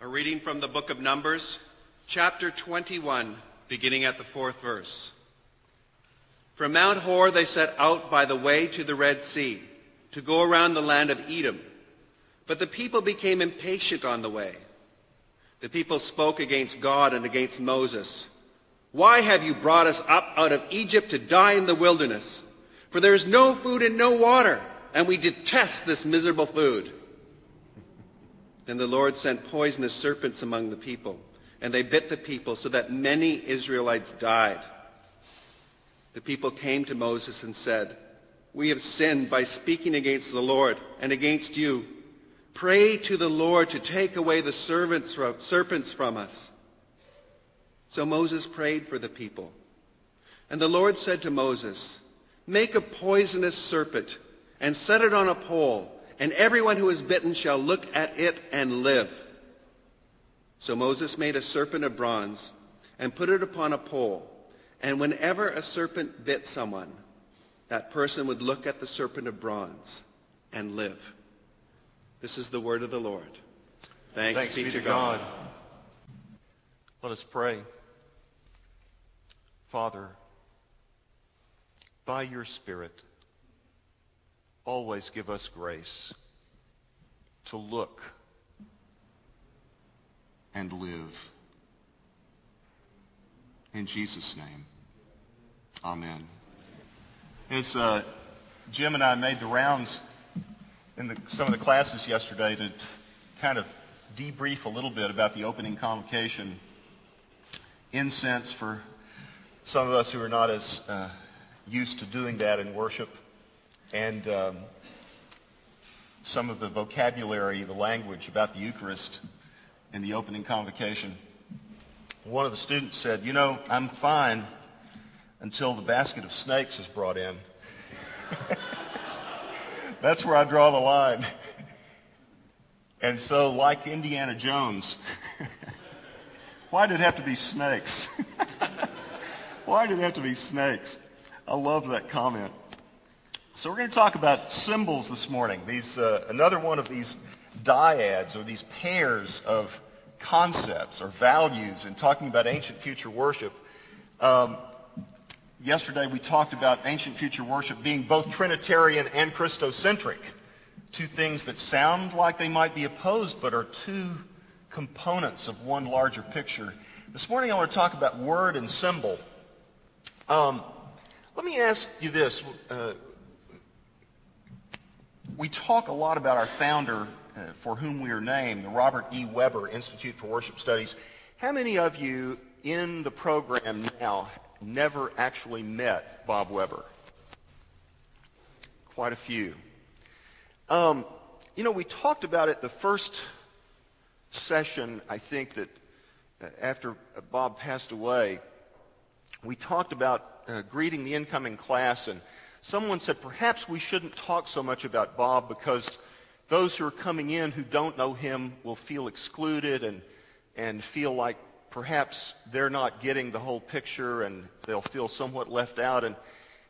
reading from the book of Numbers, chapter 21, beginning at the 4th verse. From Mount Hor they set out by the way to the Red Sea, to go around the land of Edom. But the people became impatient on the way. The people spoke against God and against Moses. "Why have you brought us up out of Egypt to die in the wilderness? For there is no food and no water, and we detest this miserable food." Then the Lord sent poisonous serpents among the people, and they bit the people so that many Israelites died. The people came to Moses and said, "We have sinned by speaking against the Lord and against you. Pray to the Lord to take away the serpents from us." So Moses prayed for the people. And the Lord said to Moses, "Make a poisonous serpent and set it on a pole, and everyone who is bitten shall look at it and live." So Moses made a serpent of bronze and put it upon a pole. And whenever a serpent bit someone, that person would look at the serpent of bronze and live. This is the word of the Lord. Thanks be to God. Let us pray. Father, by your Spirit, always give us grace to look and live. In Jesus' name, amen. As Jim and I made the rounds in some of the classes yesterday to kind of debrief a little bit about the opening convocation, incense for some of us who are not as used to doing that in worship, and some of the vocabulary, the language about the Eucharist in the opening convocation. One of the students said, "I'm fine until the basket of snakes is brought in." That's where I draw the line. And so, like Indiana Jones, why did it have to be snakes? Why did it have to be snakes? I love that comment. So we're going to talk about symbols this morning. These another one of these dyads, or these pairs of concepts or values in talking about ancient future worship. Yesterday we talked about ancient future worship being both Trinitarian and Christocentric, two things that sound like they might be opposed but are two components of one larger picture. This morning I want to talk about word and symbol. Let me ask you this. We talk a lot about our founder, for whom we are named, the Robert E. Weber Institute for Worship Studies. How many of you in the program now never actually met Bob Weber? Quite a few. We talked about it the first session, I think, that after Bob passed away. We talked about greeting the incoming class, and someone said perhaps we shouldn't talk so much about Bob because those who are coming in who don't know him will feel excluded and feel like perhaps they're not getting the whole picture and they'll feel somewhat left out. And,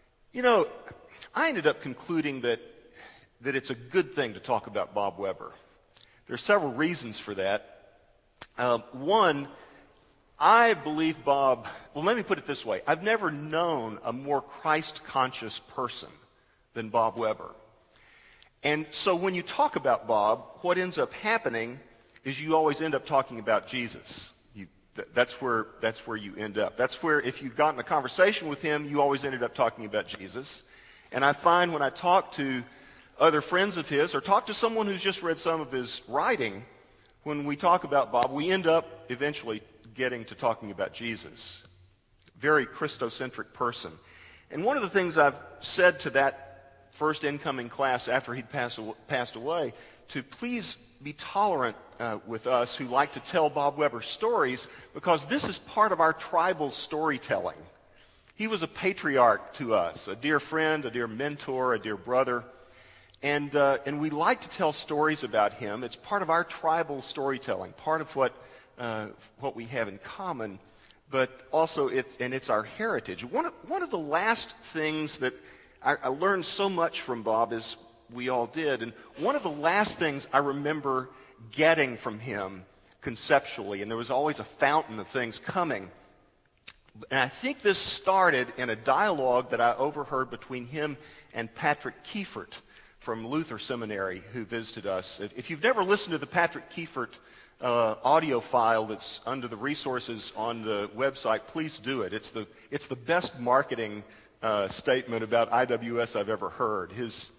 I ended up concluding that it's a good thing to talk about Bob Weber. There are several reasons for that. One, I believe Bob, let me put it this way. I've never known a more Christ-conscious person than Bob Weber. And so when you talk about Bob, what ends up happening is you always end up talking about Jesus. That's where you end up. That's where, if you got in a conversation with him, you always ended up talking about Jesus. And I find when I talk to other friends of his, or talk to someone who's just read some of his writing, when we talk about Bob, we end up eventually getting to talking about Jesus. Very Christocentric person. And one of the things I've said to that first incoming class after he'd passed away, to please be tolerant with us who like to tell Bob Weber stories, because this is part of our tribal storytelling. He was a patriarch to us, a dear friend, a dear mentor, a dear brother, and we like to tell stories about him. It's part of our tribal storytelling, part of what we have in common, but also it's our heritage. One of the last things that I learned so much from Bob, as we all did, and one of the last things I remember getting from him conceptually, and there was always a fountain of things coming. And I think this started in a dialogue that I overheard between him and Patrick Kiefert from Luther Seminary, who visited us. If you've never listened to the Patrick Kiefert audio file that's under the resources on the website, please do it. It's the best marketing statement about IWS I've ever heard. His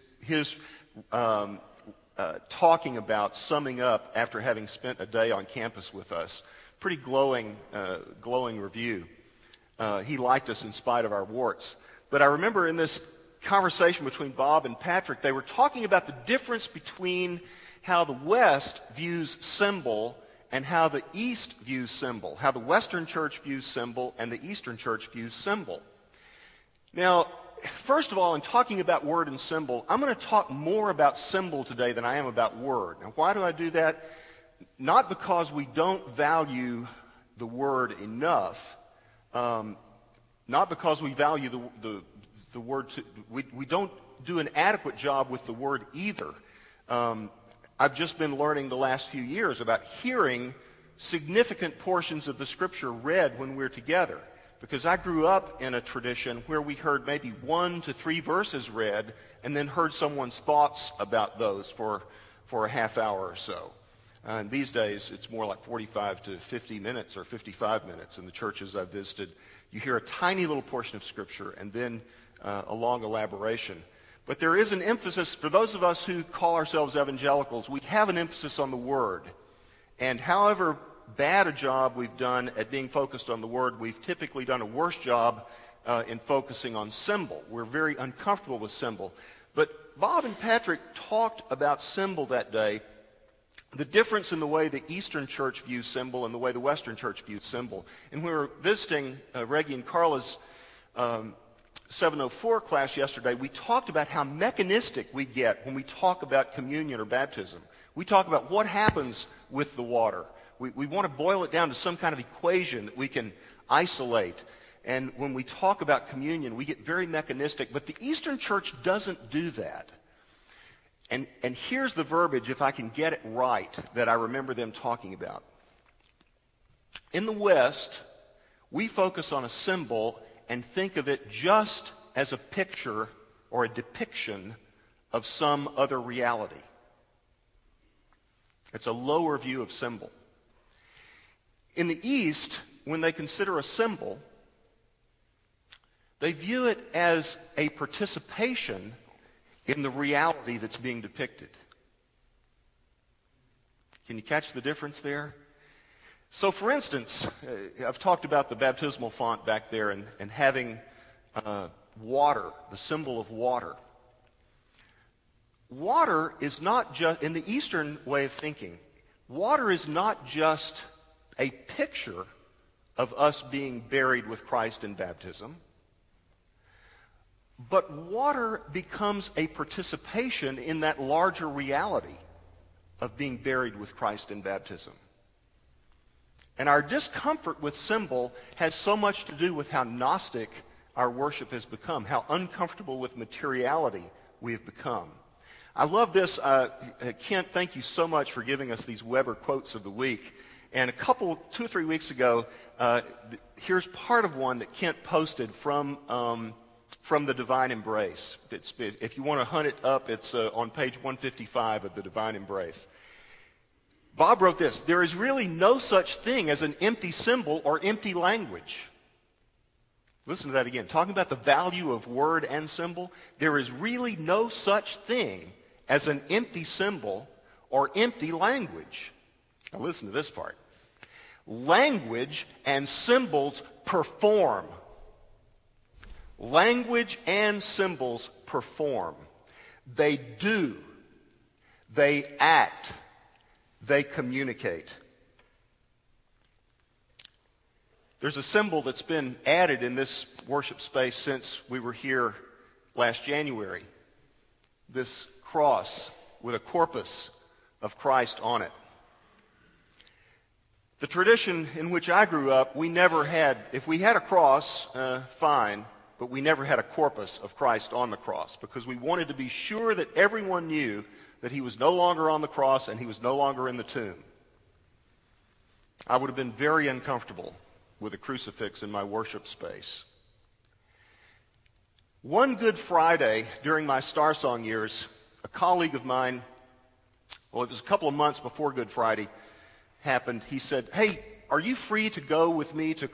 talking about summing up after having spent a day on campus with us. Pretty glowing review. He liked us in spite of our warts. But I remember in this conversation between Bob and Patrick, they were talking about the difference between how the West views symbol and how the East views symbol, how the Western Church views symbol and the Eastern Church views symbol. Now, first of all, in talking about word and symbol, I'm going to talk more about symbol today than I am about word. Now, why do I do that? Not because we don't value the word enough, not because we value the word, we don't do an adequate job with the word either. I've just been learning the last few years about hearing significant portions of the Scripture read when we're together, because I grew up in a tradition where we heard maybe 1 to 3 verses read and then heard someone's thoughts about those for a half hour or so. And these days, it's more like 45 to 50 minutes or 55 minutes in the churches I've visited. You hear a tiny little portion of Scripture and then a long elaboration. But there is an emphasis, for those of us who call ourselves evangelicals, we have an emphasis on the Word. And however bad a job we've done at being focused on the Word, we've typically done a worse job in focusing on symbol. We're very uncomfortable with symbol. But Bob and Patrick talked about symbol that day, the difference in the way the Eastern Church views symbol and the way the Western Church views symbol. And we were visiting Reggie and Carla's 704 class yesterday. We talked about how mechanistic we get when we talk about communion or baptism. We talk about what happens with the water. We want to boil it down to some kind of equation that we can isolate. And when we talk about communion, we get very mechanistic. But the Eastern Church doesn't do that. And here's the verbiage, if I can get it right, that I remember them talking about. In the West, we focus on a symbol and think of it just as a picture or a depiction of some other reality. It's a lower view of symbol. In the East, when they consider a symbol, they view it as a participation in the reality that's being depicted. Can you catch the difference there? So, for instance, I've talked about the baptismal font back there and having water, the symbol of water. Water is not just, in the Eastern way of thinking, water is not just a picture of us being buried with Christ in baptism, but water becomes a participation in that larger reality of being buried with Christ in baptism. And our discomfort with symbol has so much to do with how Gnostic our worship has become, how uncomfortable with materiality we have become. I love this. Kent, thank you so much for giving us these Weber quotes of the week. And 2 or 3 weeks ago, here's part of one that Kent posted from the Divine Embrace. If you want to hunt it up, it's on page 155 of the Divine Embrace. Bob wrote this: "There is really no such thing as an empty symbol or empty language." Listen to that again. Talking about the value of word and symbol, there is really no such thing as an empty symbol or empty language. Now listen to this part. Language and symbols perform. Language and symbols perform. They do. They act. They communicate. There's a symbol that's been added in this worship space since we were here last January. This cross with a corpus of Christ on it. The tradition in which I grew up, we never had, if we had a cross, fine, but we never had a corpus of Christ on the cross because we wanted to be sure that everyone knew that he was no longer on the cross and he was no longer in the tomb. I would have been very uncomfortable with a crucifix in my worship space. One Good Friday during my Star Song years, a colleague of mine, well, it was a couple of months before Good Friday happened, he said, "Hey, are you free to go with me to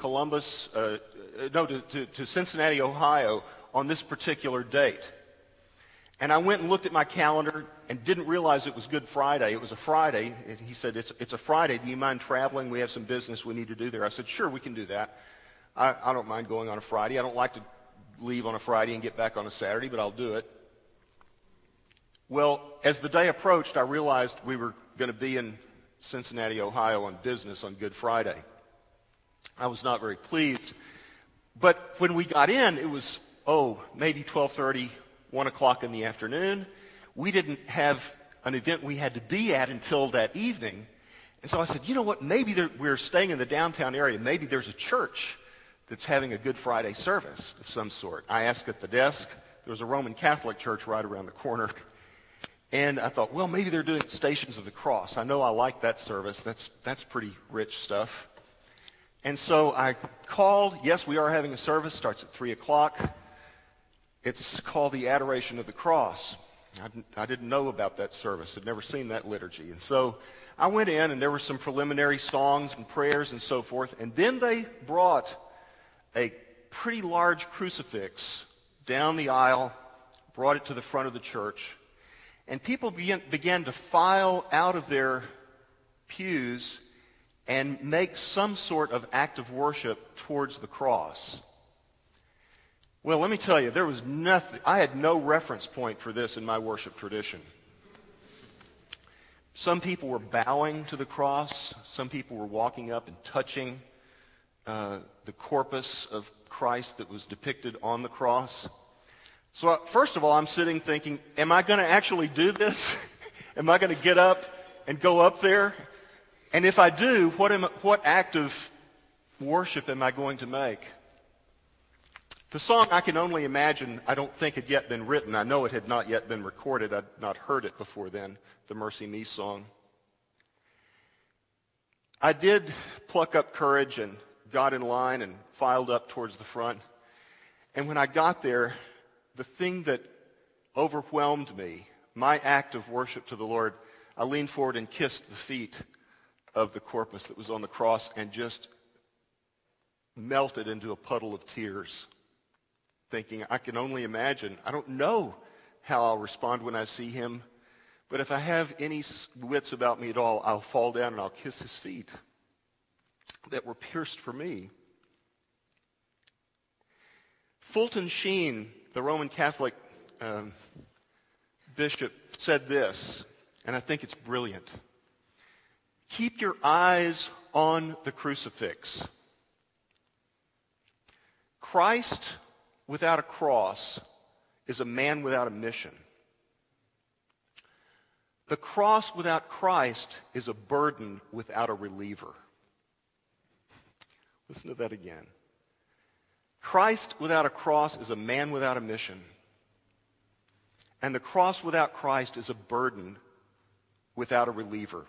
to Cincinnati, Ohio on this particular date?" And I went and looked at my calendar and didn't realize it was Good Friday. It was a Friday. And he said, it's a Friday. Do you mind traveling? We have some business we need to do there. I said, sure, we can do that. I don't mind going on a Friday. I don't like to leave on a Friday and get back on a Saturday, but I'll do it. Well, as the day approached, I realized we were going to be in Cincinnati, Ohio on business on Good Friday. I was not very pleased. But when we got in, it was, maybe 12:30, 1 o'clock in the afternoon. We didn't have an event we had to be at until that evening. And so I said, you know what, maybe we're staying in the downtown area. Maybe there's a church that's having a Good Friday service of some sort. I asked at the desk. There was a Roman Catholic church right around the corner. And I thought, well, maybe they're doing Stations of the Cross. I know I like that service. That's pretty rich stuff. And so I called. Yes, we are having a service. Starts at 3 o'clock. It's called the Adoration of the Cross. I didn't know about that service. I'd never seen that liturgy. And so I went in, and there were some preliminary songs and prayers and so forth. And then they brought a pretty large crucifix down the aisle, brought it to the front of the church. And people began to file out of their pews and make some sort of act of worship towards the cross. Well, let me tell you, there was nothing. I had no reference point for this in my worship tradition. Some people were bowing to the cross. Some people were walking up and touching the corpus of Christ that was depicted on the cross. So first of all, I'm sitting thinking, am I going to actually do this? Am I going to get up and go up there? And if I do, what act of worship am I going to make? The song I Can Only Imagine, I don't think had yet been written. I know it had not yet been recorded. I'd not heard it before then, the Mercy Me song. I did pluck up courage and got in line and filed up towards the front. And when I got there, the thing that overwhelmed me, my act of worship to the Lord, I leaned forward and kissed the feet of the corpus that was on the cross and just melted into a puddle of tears, thinking, I can only imagine. I don't know how I'll respond when I see him, but if I have any wits about me at all, I'll fall down and I'll kiss his feet that were pierced for me. Fulton Sheen, the Roman Catholic bishop, said this, and I think it's brilliant. Keep your eyes on the crucifix. Christ without a cross is a man without a mission. The cross without Christ is a burden without a reliever. Listen to that again. Christ without a cross is a man without a mission. And the cross without Christ is a burden without a reliever.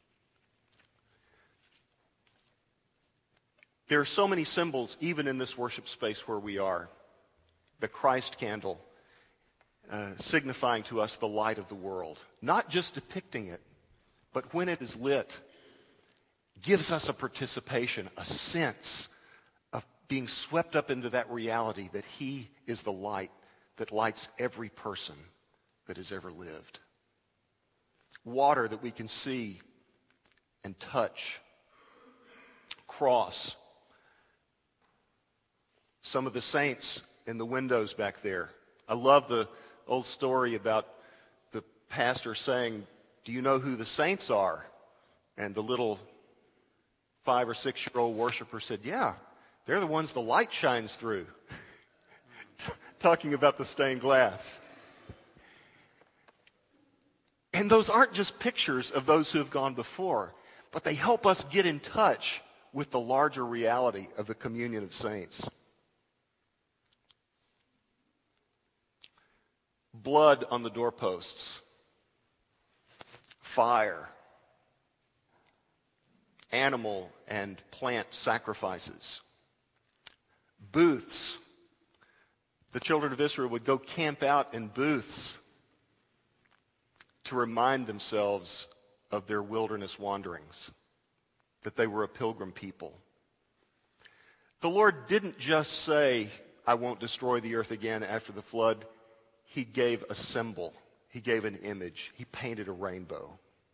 There are so many symbols, even in this worship space where we are. The Christ candle, signifying to us the light of the world. Not just depicting it, but when it is lit, gives us a participation, a sense of being swept up into that reality that he is the light that lights every person that has ever lived. Water that we can see and touch. Cross. Some of the saints in the windows back there. I love the old story about the pastor saying, do you know who the saints are? And the little 5 or 6-year-old worshiper said, yeah, they're the ones the light shines through. Talking about the stained glass. And those aren't just pictures of those who have gone before, but they help us get in touch with the larger reality of the communion of saints. Blood on the doorposts. Fire. animal and plant sacrifices. Booths. The children of Israel would go camp out in booths to remind themselves of their wilderness wanderings, that they were a pilgrim people. The Lord didn't just say, I won't destroy the earth again after the flood. He gave a symbol. He gave an image. He painted a rainbow.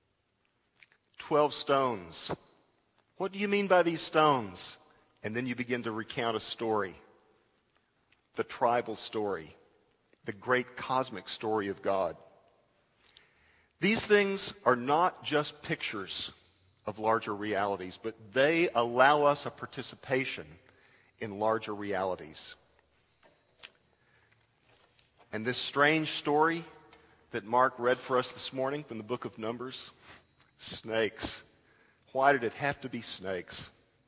12 stones. What do you mean by these stones? And then you begin to recount a story. The tribal story. The great cosmic story of God. These things are not just pictures of larger realities, but they allow us a participation in larger realities. And this strange story that Mark read for us this morning from the book of Numbers, snakes. Why did it have to be snakes?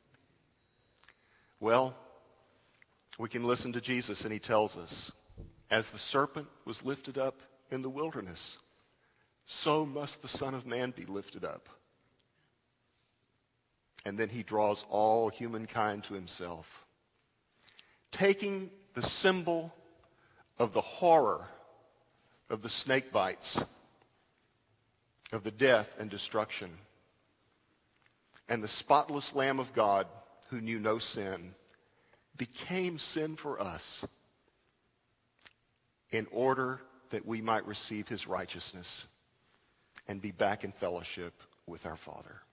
Well, we can listen to Jesus and he tells us, as the serpent was lifted up in the wilderness, so must the Son of Man be lifted up. And then he draws all humankind to himself, taking the symbol of the horror of the snake bites, of the death and destruction, and the spotless Lamb of God who knew no sin became sin for us in order that we might receive his righteousness and be back in fellowship with our Father.